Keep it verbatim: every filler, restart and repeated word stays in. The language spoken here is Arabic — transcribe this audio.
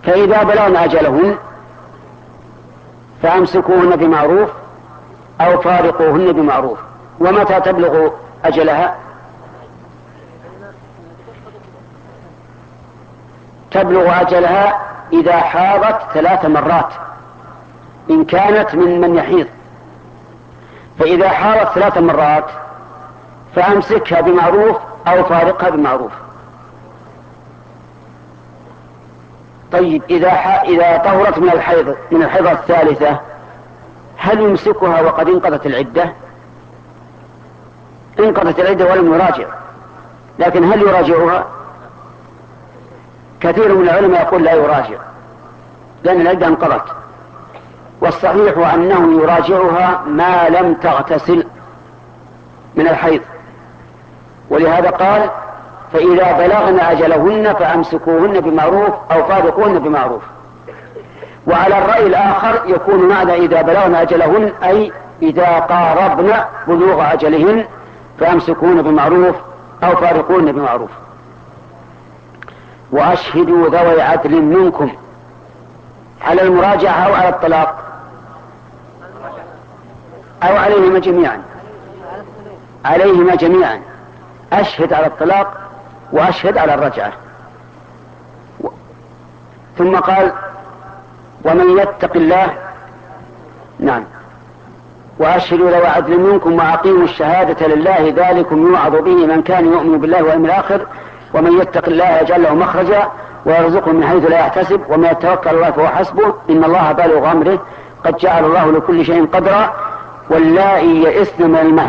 فإذا بلغن أجلهن فأمسكوهن بمعروف أو فارقوهن بمعروف. ومتى تبلغ أجلها؟ تبلغ أجلها إذا حاضت ثلاث مرات إن كانت من من يحيض. فإذا حاضت ثلاث مرات فأمسكها بمعروف أو فارقها بمعروف. طيب إذا إذا طهرت من الحيض من الحيضة الثالثة هل يمسكها وقد انقضت العدة؟ انقضت العدة ولم يراجع، لكن هل يراجعها؟ كثير من العلماء يقول لا يراجع لأن العدة انقضت، والصحيح أنه يراجعها ما لم تغتسل من الحيض. ولهذا قال فإذا بلغن أجلهن فأمسكوهن بمعروف أو فارقوهن بمعروف. وعلى الرأي الآخر يكون معنى إذا بلغن أجلهن أي إذا قاربن بلوغ أجلهن فأمسكوهن بمعروف أو فارقوهن بمعروف. وأشهدوا ذوي عدل منكم على المراجعة أو على الطلاق أو عليهما جميعا؟ عليهما جميعا. أشهد على الطلاق وأشهد على الرجعة. ثم قال ومن يتق الله. نعم. وأشهدوا ذوي عدل منكم وأقيموا الشهادة لله ذلكم يوعظ به من كان يؤمن بالله واليوم الآخر ومن يتق الله يجعل له مخرجا ويرزقه من حيث لا يحتسب ومن يتوكل على الله فهو حسبه إن الله بالغ أمره قد جعل الله لكل شيء قدرا. واللائي يئسن من المحيض